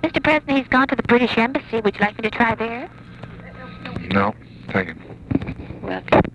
Mr. President, he's gone to the British Embassy. Would you like me to try there? No, thank you. Welcome.